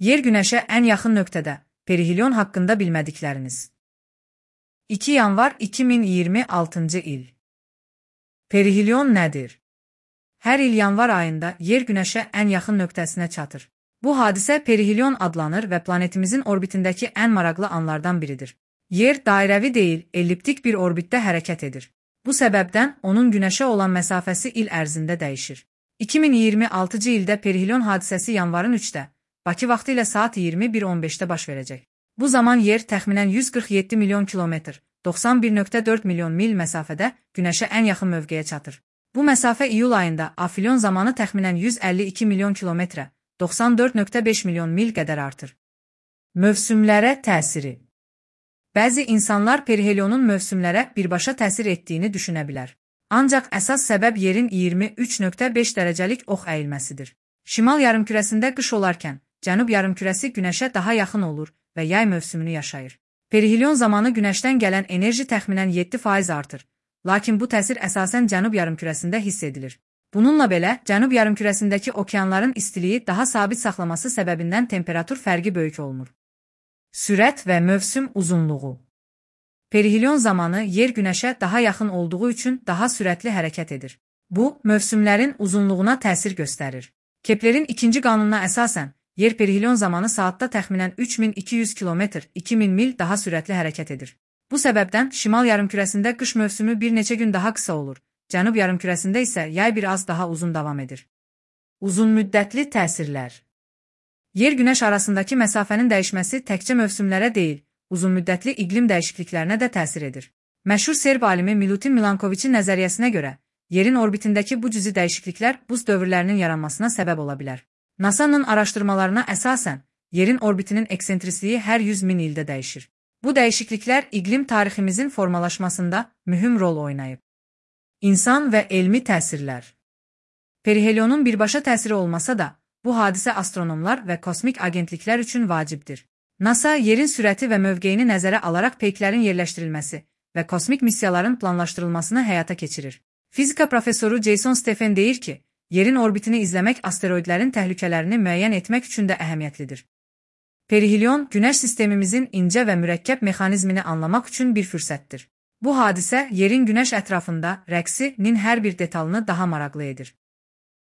Yer Günəşə ən yaxın nöqtədə. Perihelion haqqında bilmədikləriniz. 2 yanvar 2026 il. Perihelion nədir? Hər il yanvar ayında Yer Günəşə ən yaxın nöqtəsinə çatır. Bu hadisə perihelion adlanır və planetimizin orbitindəki ən maraqlı anlardan biridir. Yer dairəvi deyil, elliptik bir orbitdə hərəkət edir. Bu səbəbdən onun Günəşə olan məsafəsi il ərzində dəyişir. 2026 ildə perihelion hadisəsi yanvarın 3-də, Bakı vaxtı ilə saat 21:15-də baş verəcək. Bu zaman Yer təxminən 147 milyon kilometr, 91,4 milyon mil məsafədə Günəşə ən yaxın mövqeyə çatır. Bu məsafə iyul ayında afilion zamanı təxminən 152 milyon kilometrə, 94,5 milyon mil qədər artır. Mövsümlərə təsiri. Bəzi insanlar perihelionun mövsümlərə birbaşa təsir etdiyini düşünə bilər. Ancaq əsas səbəb Yerin 23,5 dərəcəlik ox əyilməsidir. Şimal yarımkürəsində qış olarkən, cənub yarımkürəsi Günəşə daha yaxın olur və yay mövsümünü yaşayır. Perihelion zamanı Günəşdən gələn enerji təxminən 7% artır, lakin bu təsir əsasən cənub yarımkürəsində hiss edilir. Bununla belə, cənub yarımkürəsindəki okeanların istiliyi daha sabit saxlaması səbəbindən temperatur fərqi böyük olmur. Sürət və mövsüm uzunluğu. Perihelion zamanı Yer Günəşə daha yaxın olduğu üçün daha sürətli hərəkət edir. Bu, mövsümlərin uzunluğuna təsir göstərir. Keplerin ikinci qanununa əsasən, Yer perihelion zamanı saatda təxminən 3200 km, 2000 mil daha sürətli hərəkət edir. Bu səbəbdən şimal yarımkürəsində qış mövsümü bir neçə gün daha qısa olur, cənub yarımkürəsində isə yay bir az daha uzun davam edir. Uzunmüddətli təsirlər. Yer-Günəş arasındakı məsafənin dəyişməsi təkcə mövsümlərə deyil, uzunmüddətli iqlim dəyişikliklərinə də təsir edir. Məşhur Serb alimi Milutin Milankoviçin nəzəriyyəsinə görə, Yerin orbitindəki bu cüzi dəyişikliklər buz dövrlərinin yaranmasına səbəb ola bilər. NASA-nın araşdırmalarına əsasən, Yerin orbitinin eksentrisliyi hər 100.000 ildə dəyişir. Bu dəyişikliklər iqlim tariximizin formalaşmasında mühüm rol oynayıb. İnsan və elmi təsirlər. Perihelionun birbaşa təsiri olmasa da, bu hadisə astronomlar və kosmik agentliklər üçün vacibdir. NASA, Yerin sürəti və mövqeyini nəzərə alaraq peyklərin yerləşdirilməsi və kosmik missiyaların planlaşdırılmasını həyata keçirir. Fizika professoru Jason Stephen deyir ki, Yerin orbitini izləmək asteroidlərin təhlükələrini müəyyən etmək üçün də əhəmiyyətlidir. Perihelion, Günəş sistemimizin incə və mürəkkəb mexanizmini anlamaq üçün bir fürsətdir. Bu hadisə Yerin Günəş ətrafında rəqsinin hər bir detalını daha maraqlı edir.